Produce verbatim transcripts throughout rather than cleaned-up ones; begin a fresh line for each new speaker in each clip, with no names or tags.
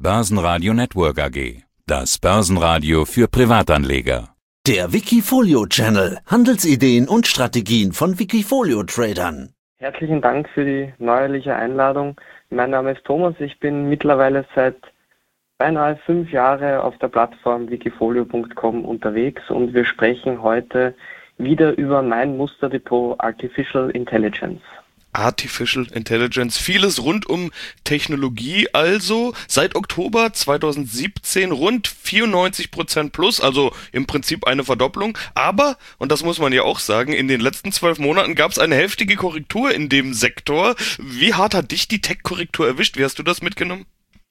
Börsenradio Network A G. Das Börsenradio für Privatanleger.
Der Wikifolio-Channel. Handelsideen und Strategien von Wikifolio-Tradern.
Herzlichen Dank für die neuerliche Einladung. Mein Name ist Thomas. Ich bin mittlerweile seit beinahe fünf Jahren auf der Plattform wikifolio punkt com unterwegs und wir sprechen heute wieder über mein Musterdepot Artificial Intelligence.
Artificial Intelligence, vieles rund um Technologie, also seit Oktober zweitausendsiebzehn rund vierundneunzig Prozent plus, also im Prinzip eine Verdopplung, aber, und das muss man ja auch sagen, in den letzten zwölf Monaten gab es eine heftige Korrektur in dem Sektor. Wie hart hat dich die Tech-Korrektur erwischt? Wie hast du das mitgenommen?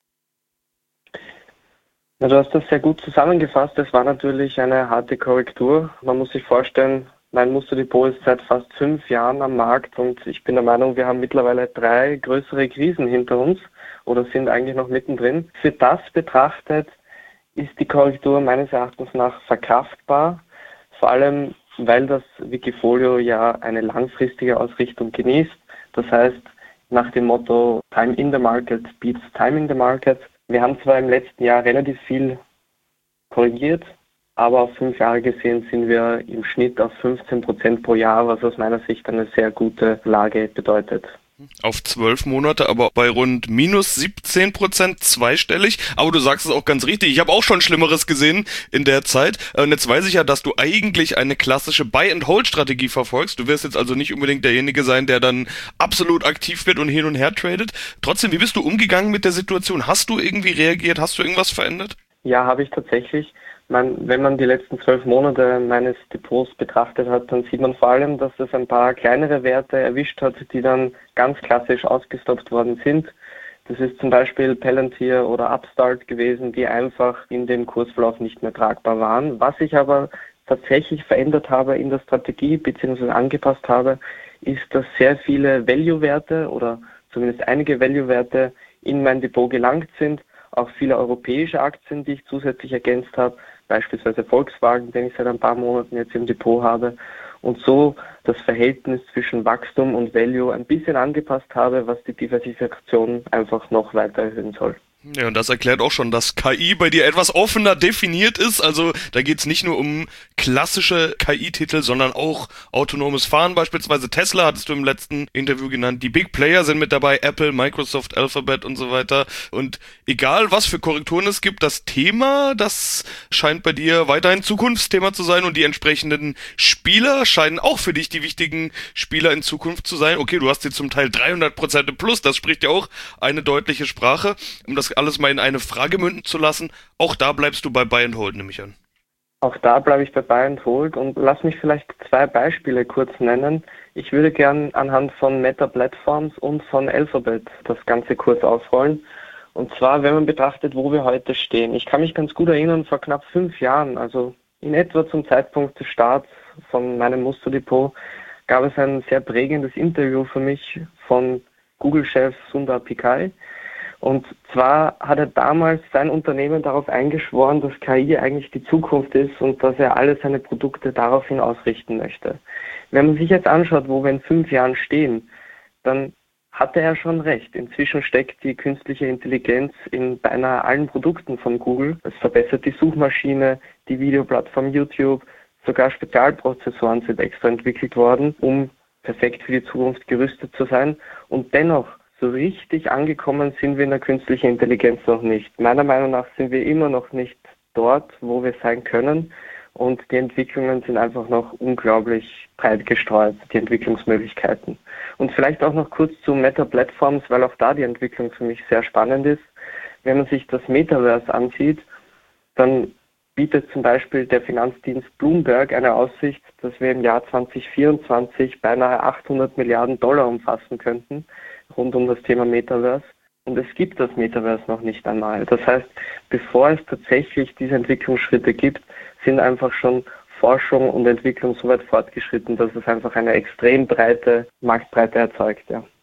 Ja, du hast das sehr gut zusammengefasst. Es war natürlich eine harte Korrektur. Man muss sich vorstellen, mein Musterdepot ist seit fast fünf Jahren am Markt und ich bin der Meinung, wir haben mittlerweile drei größere Krisen hinter uns oder sind eigentlich noch mittendrin. Für das betrachtet ist die Korrektur meines Erachtens nach verkraftbar, vor allem weil das Wikifolio ja eine langfristige Ausrichtung genießt. Das heißt, nach dem Motto Time in the Market beats Time in the Market. Wir haben zwar im letzten Jahr relativ viel korrigiert, aber auf fünf Jahre gesehen sind wir im Schnitt auf fünfzehn Prozent pro Jahr, was aus meiner Sicht eine sehr gute Lage bedeutet.
Auf zwölf Monate, aber bei rund minus siebzehn Prozent zweistellig. Aber du sagst es auch ganz richtig. Ich habe auch schon Schlimmeres gesehen in der Zeit. Und jetzt weiß ich ja, dass du eigentlich eine klassische Buy-and-Hold-Strategie verfolgst. Du wirst jetzt also nicht unbedingt derjenige sein, der dann absolut aktiv wird und hin und her tradet. Trotzdem, wie bist du umgegangen mit der Situation? Hast du irgendwie reagiert? Hast du irgendwas verändert?
Ja, habe ich tatsächlich. Man, wenn man die letzten zwölf Monate meines Depots betrachtet hat, dann sieht man vor allem, dass es ein paar kleinere Werte erwischt hat, die dann ganz klassisch ausgestoppt worden sind. Das ist zum Beispiel Palantir oder Upstart gewesen, die einfach in dem Kursverlauf nicht mehr tragbar waren. Was ich aber tatsächlich verändert habe in der Strategie bzw. angepasst habe, ist, dass sehr viele Value-Werte oder zumindest einige Value-Werte in mein Depot gelangt sind. Auch viele europäische Aktien, die ich zusätzlich ergänzt habe, beispielsweise Volkswagen, den ich seit ein paar Monaten jetzt im Depot habe, und so das Verhältnis zwischen Wachstum und Value ein bisschen angepasst habe, was die Diversifikation einfach noch weiter erhöhen soll.
Ja, und das erklärt auch schon, dass K I bei dir etwas offener definiert ist. Also da geht's nicht nur um klassische K I-Titel, sondern auch autonomes Fahren. Beispielsweise Tesla hattest du im letzten Interview genannt. Die Big Player sind mit dabei, Apple, Microsoft, Alphabet und so weiter. Und egal, was für Korrekturen es gibt, das Thema, das scheint bei dir weiterhin Zukunftsthema zu sein. Und die entsprechenden Spieler scheinen auch für dich die wichtigen Spieler in Zukunft zu sein. Okay, du hast hier zum Teil dreihundert Prozent im Plus. Das spricht ja auch eine deutliche Sprache. Um das alles mal in eine Frage münden zu lassen. Auch da bleibst du bei Buy and Hold, nehme ich an.
Auch da bleibe ich bei Buy and Hold und lass mich vielleicht zwei Beispiele kurz nennen. Ich würde gern anhand von Meta Platforms und von Alphabet das Ganze kurz ausrollen. Und zwar, wenn man betrachtet, wo wir heute stehen. Ich kann mich ganz gut erinnern, vor knapp fünf Jahren, also in etwa zum Zeitpunkt des Starts von meinem Musterdepot, gab es ein sehr prägendes Interview für mich von Google-Chef Sundar Pichai. Und zwar hat er damals sein Unternehmen darauf eingeschworen, dass K I eigentlich die Zukunft ist und dass er alle seine Produkte daraufhin ausrichten möchte. Wenn man sich jetzt anschaut, wo wir in fünf Jahren stehen, dann hatte er schon recht. Inzwischen steckt die künstliche Intelligenz in beinahe allen Produkten von Google. Es verbessert die Suchmaschine, die Videoplattform YouTube, sogar Spezialprozessoren sind extra entwickelt worden, um perfekt für die Zukunft gerüstet zu sein. Und dennoch, so richtig angekommen sind wir in der künstlichen Intelligenz noch nicht. Meiner Meinung nach sind wir immer noch nicht dort, wo wir sein können und die Entwicklungen sind einfach noch unglaublich breit gestreut, die Entwicklungsmöglichkeiten. Und vielleicht auch noch kurz zu Meta Platforms, weil auch da die Entwicklung für mich sehr spannend ist. Wenn man sich das Metaverse ansieht, dann bietet zum Beispiel der Finanzdienst Bloomberg eine Aussicht, dass wir im Jahr zwanzig vierundzwanzig beinahe achthundert Milliarden Dollar umfassen könnten, rund um das Thema Metaverse. Und es gibt das Metaverse noch nicht einmal. Das heißt, bevor es tatsächlich diese Entwicklungsschritte gibt, sind einfach schon Forschung und Entwicklung so weit fortgeschritten, dass es einfach eine extrem breite Marktbreite erzeugt. Ja.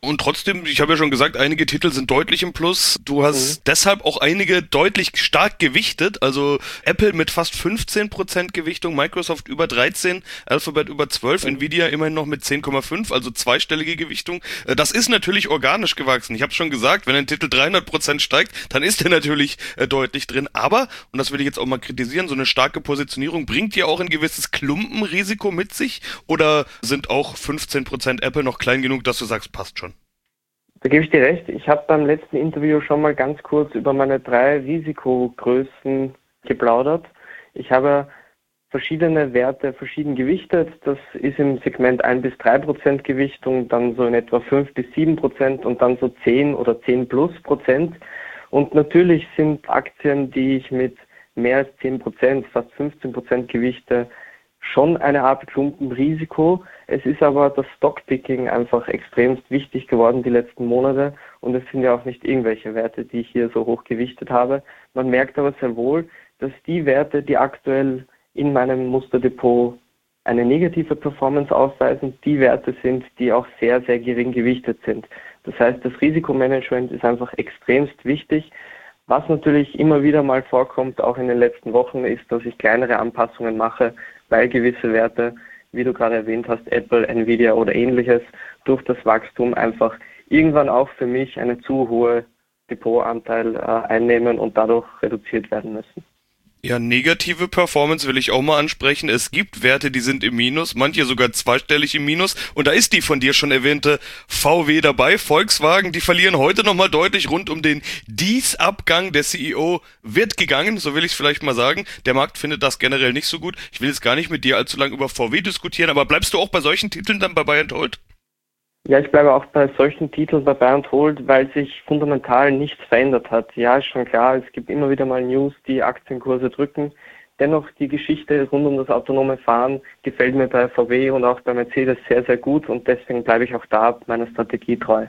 Und trotzdem, ich habe ja schon gesagt, einige Titel sind deutlich im Plus. Du hast mhm. deshalb auch einige deutlich stark gewichtet. Also Apple mit fast fünfzehn Prozent Gewichtung, Microsoft über dreizehn, Alphabet über zwölf, mhm. Nvidia immerhin noch mit zehn Komma fünf, also zweistellige Gewichtung. Das ist natürlich organisch gewachsen. Ich habe schon gesagt, wenn ein Titel dreihundert Prozent steigt, dann ist er natürlich äh, deutlich drin. Aber, und das will ich jetzt auch mal kritisieren, so eine starke Positionierung bringt ja auch ein gewisses Klumpenrisiko mit sich? Oder sind auch fünfzehn Prozent Apple noch klein genug, dass du sagst, passt schon?
Da gebe ich dir recht. Ich habe beim letzten Interview schon mal ganz kurz über meine drei Risikogrößen geplaudert. Ich habe verschiedene Werte verschieden gewichtet. Das ist im Segment ein bis drei Prozent Gewichtung, dann so in etwa fünf bis sieben Prozent und dann so zehn oder zehn plus Prozent. Und natürlich sind Aktien, die ich mit mehr als zehn Prozent, fast fünfzehn Prozent gewichte, schon eine Art Klumpenrisiko. Es ist aber das Stockpicking einfach extremst wichtig geworden die letzten Monate und es sind ja auch nicht irgendwelche Werte, die ich hier so hoch gewichtet habe. Man merkt aber sehr wohl, dass die Werte, die aktuell in meinem Musterdepot eine negative Performance aufweisen, die Werte sind, die auch sehr, sehr gering gewichtet sind. Das heißt, das Risikomanagement ist einfach extremst wichtig. Was natürlich immer wieder mal vorkommt, auch in den letzten Wochen, ist, dass ich kleinere Anpassungen mache, weil gewisse Werte, wie du gerade erwähnt hast, Apple, Nvidia oder ähnliches, durch das Wachstum einfach irgendwann auch für mich eine zu hohe Depotanteil äh, einnehmen und dadurch reduziert werden müssen.
Ja, negative Performance will ich auch mal ansprechen. Es gibt Werte, die sind im Minus, manche sogar zweistellig im Minus. Und da ist die von dir schon erwähnte V W dabei, Volkswagen. Die verlieren heute nochmal deutlich rund um den Dies-Abgang. Der C E O wird gegangen, so will ich es vielleicht mal sagen. Der Markt findet das generell nicht so gut. Ich will jetzt gar nicht mit dir allzu lange über V W diskutieren, aber bleibst du auch bei solchen Titeln dann bei Buy and Hold?
Ja, ich bleibe auch bei solchen Titeln bei Buy and Hold, weil sich fundamental nichts verändert hat. Ja, ist schon klar, es gibt immer wieder mal News, die Aktienkurse drücken. Dennoch, die Geschichte rund um das autonome Fahren gefällt mir bei V W und auch bei Mercedes sehr, sehr gut und deswegen bleibe ich auch da meiner Strategie treu.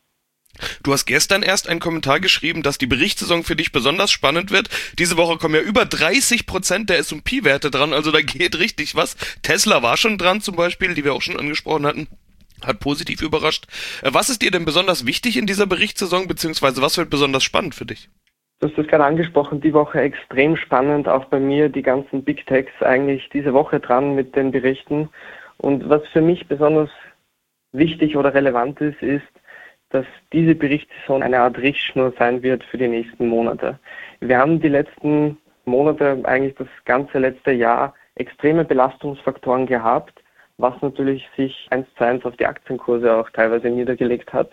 Du hast gestern erst einen Kommentar geschrieben, dass die Berichtssaison für dich besonders spannend wird. Diese Woche kommen ja über dreißig Prozent der S und P-Werte dran, also da geht richtig was. Tesla war schon dran zum Beispiel, die wir auch schon angesprochen hatten. Hat positiv überrascht. Was ist dir denn besonders wichtig in dieser Berichtssaison, beziehungsweise was wird besonders spannend für dich?
Du hast das gerade angesprochen, die Woche extrem spannend, auch bei mir die ganzen Big Techs eigentlich diese Woche dran mit den Berichten. Und was für mich besonders wichtig oder relevant ist, ist, dass diese Berichtssaison eine Art Richtschnur sein wird für die nächsten Monate. Wir haben die letzten Monate, eigentlich das ganze letzte Jahr, extreme Belastungsfaktoren gehabt, was natürlich sich eins zu eins auf die Aktienkurse auch teilweise niedergelegt hat.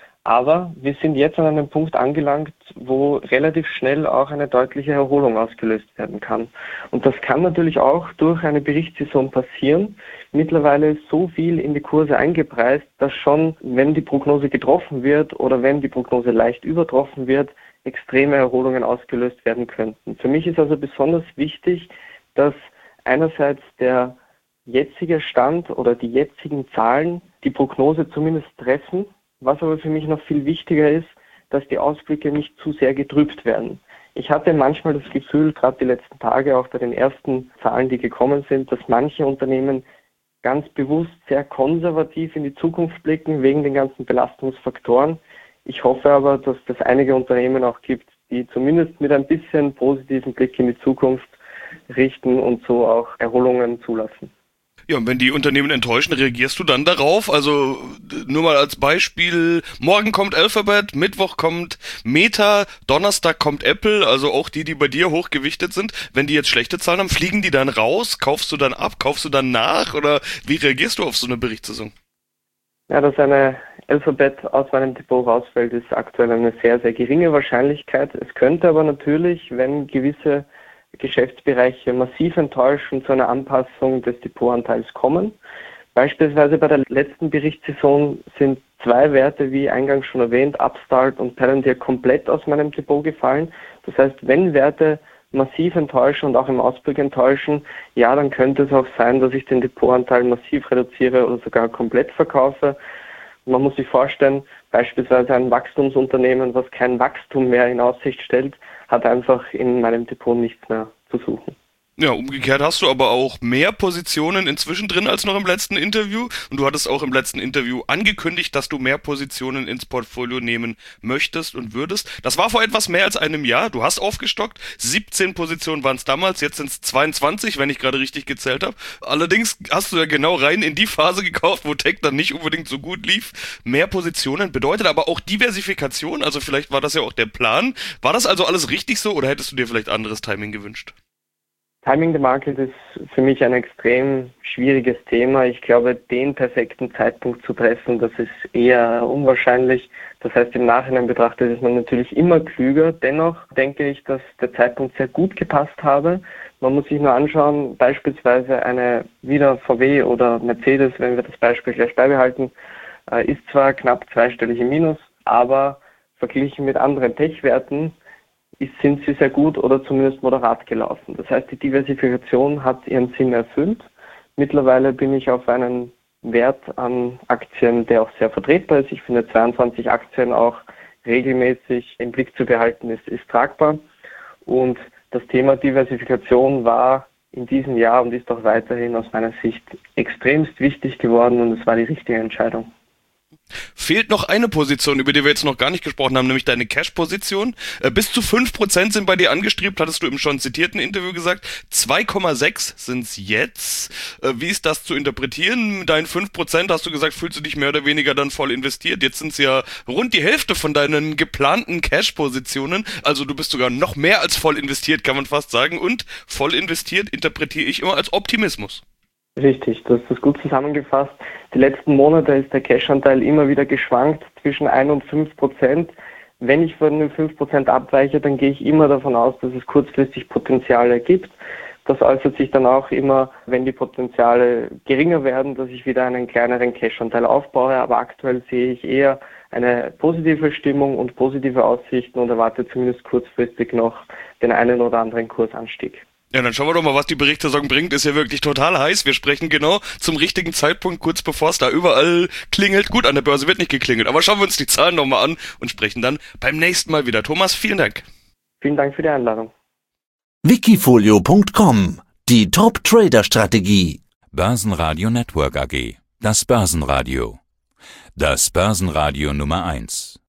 Aber wir sind jetzt an einem Punkt angelangt, wo relativ schnell auch eine deutliche Erholung ausgelöst werden kann. Und das kann natürlich auch durch eine Berichtssaison passieren. Mittlerweile ist so viel in die Kurse eingepreist, dass schon, wenn die Prognose getroffen wird oder wenn die Prognose leicht übertroffen wird, extreme Erholungen ausgelöst werden könnten. Für mich ist also besonders wichtig, dass einerseits der jetzige Stand oder die jetzigen Zahlen die Prognose zumindest treffen. Was aber für mich noch viel wichtiger ist, dass die Ausblicke nicht zu sehr getrübt werden. Ich hatte manchmal das Gefühl, gerade die letzten Tage, auch bei den ersten Zahlen, die gekommen sind, dass manche Unternehmen ganz bewusst sehr konservativ in die Zukunft blicken, wegen den ganzen Belastungsfaktoren. Ich hoffe aber, dass es einige Unternehmen auch gibt, die zumindest mit ein bisschen positiven Blick in die Zukunft richten und so auch Erholungen zulassen.
Ja, und wenn die Unternehmen enttäuschen, reagierst du dann darauf? Also nur mal als Beispiel, morgen kommt Alphabet, Mittwoch kommt Meta, Donnerstag kommt Apple, also auch die, die bei dir hochgewichtet sind. Wenn die jetzt schlechte Zahlen haben, fliegen die dann raus? Kaufst du dann ab? Kaufst du dann nach? Oder wie reagierst du auf so eine Berichtssaison?
Ja, dass eine Alphabet aus meinem Depot rausfällt, ist aktuell eine sehr, sehr geringe Wahrscheinlichkeit. Es könnte aber natürlich, wenn gewisse Geschäftsbereiche massiv enttäuschen, zu einer Anpassung des Depotanteils kommen. Beispielsweise bei der letzten Berichtssaison sind zwei Werte, wie eingangs schon erwähnt, Upstart und Palantir, komplett aus meinem Depot gefallen. Das heißt, wenn Werte massiv enttäuschen und auch im Ausblick enttäuschen, ja, dann könnte es auch sein, dass ich den Depotanteil massiv reduziere oder sogar komplett verkaufe. Man muss sich vorstellen, beispielsweise ein Wachstumsunternehmen, was kein Wachstum mehr in Aussicht stellt, hat einfach in meinem Depot nichts mehr zu suchen.
Ja, umgekehrt hast du aber auch mehr Positionen inzwischen drin als noch im letzten Interview. Und du hattest auch im letzten Interview angekündigt, dass du mehr Positionen ins Portfolio nehmen möchtest und würdest. Das war vor etwas mehr als einem Jahr. Du hast aufgestockt. siebzehn Positionen waren es damals, jetzt sind es zweiundzwanzig, wenn ich gerade richtig gezählt habe. Allerdings hast du ja genau rein in die Phase gekauft, wo Tech dann nicht unbedingt so gut lief. Mehr Positionen bedeutet aber auch Diversifikation. Also vielleicht war das ja auch der Plan. War das also alles richtig so oder hättest du dir vielleicht anderes Timing gewünscht?
Timing the Market ist für mich ein extrem schwieriges Thema. Ich glaube, den perfekten Zeitpunkt zu treffen, das ist eher unwahrscheinlich. Das heißt, im Nachhinein betrachtet ist man natürlich immer klüger. Dennoch denke ich, dass der Zeitpunkt sehr gut gepasst habe. Man muss sich nur anschauen, beispielsweise eine wieder V W oder Mercedes, wenn wir das Beispiel gleich beibehalten, ist zwar knapp zweistellig im Minus, aber verglichen mit anderen Tech-Werten sind sie sehr gut oder zumindest moderat gelaufen. Das heißt, die Diversifikation hat ihren Sinn erfüllt. Mittlerweile bin ich auf einen Wert an Aktien, der auch sehr vertretbar ist. Ich finde zweiundzwanzig Aktien auch regelmäßig im Blick zu behalten, ist, ist tragbar. Und das Thema Diversifikation war in diesem Jahr und ist auch weiterhin aus meiner Sicht extremst wichtig geworden und es war die richtige Entscheidung.
Fehlt noch eine Position, über die wir jetzt noch gar nicht gesprochen haben, nämlich deine Cash-Position. Äh, bis zu fünf Prozent sind bei dir angestrebt, hattest du im schon zitierten Interview gesagt. zwei Komma sechs sind es jetzt. Äh, wie ist das zu interpretieren? Deinen fünf Prozent hast du gesagt, fühlst du dich mehr oder weniger dann voll investiert. Jetzt sind es ja rund die Hälfte von deinen geplanten Cash-Positionen. Also du bist sogar noch mehr als voll investiert, kann man fast sagen. Und voll investiert interpretiere ich immer als Optimismus.
Richtig, das ist gut zusammengefasst. Die letzten Monate ist der Cash-Anteil immer wieder geschwankt zwischen ein und fünf Prozent. Wenn ich von den fünf Prozent abweiche, dann gehe ich immer davon aus, dass es kurzfristig Potenziale gibt. Das äußert sich dann auch immer, wenn die Potenziale geringer werden, dass ich wieder einen kleineren Cash-Anteil aufbaue. Aber aktuell sehe ich eher eine positive Stimmung und positive Aussichten und erwarte zumindest kurzfristig noch den einen oder anderen Kursanstieg.
Ja, dann schauen wir doch mal, was die Berichtssaison bringt. Ist ja wirklich total heiß. Wir sprechen genau zum richtigen Zeitpunkt, kurz bevor es da überall klingelt. Gut, an der Börse wird nicht geklingelt, aber schauen wir uns die Zahlen nochmal an und sprechen dann beim nächsten Mal wieder. Thomas, vielen Dank.
Vielen Dank für die Einladung.
Wikifolio Punkt com, die Top-Trader-Strategie.
Börsenradio Network A G. Das Börsenradio. Das Börsenradio Nummer eins.